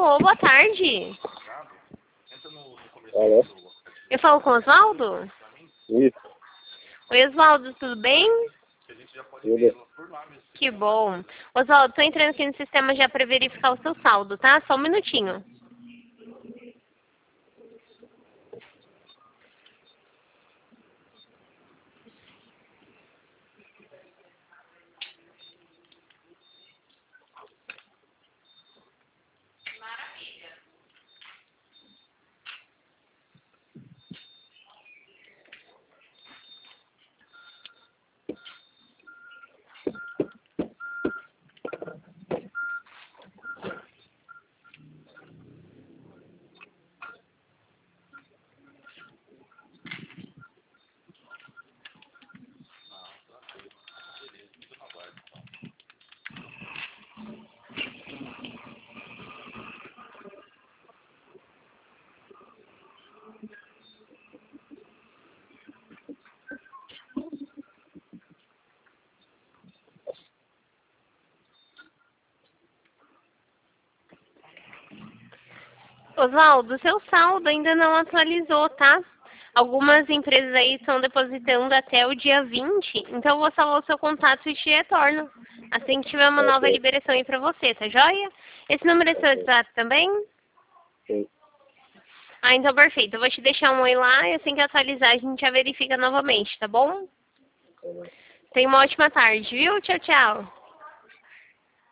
Alô, boa tarde. Alô? Eu falo com o Oswaldo? Isso, Oi, Oswaldo, tudo bem? tudo. Que bom. Oswaldo, tô entrando aqui no sistema já para verificar o seu saldo, tá? Só um minutinho. Oswaldo, seu saldo ainda não atualizou, tá? Algumas empresas aí estão depositando até o dia 20, então eu vou salvar o seu contato e te retorno. Assim que tiver uma nova Ok, liberação aí pra você, tá joia? Esse número é seu ok. WhatsApp também? Sim, Ah, então perfeito. Eu vou te deixar um oi lá e assim que atualizar a gente já verifica novamente, tá bom? tá bom. Tenha uma ótima tarde, viu? Tchau, tchau.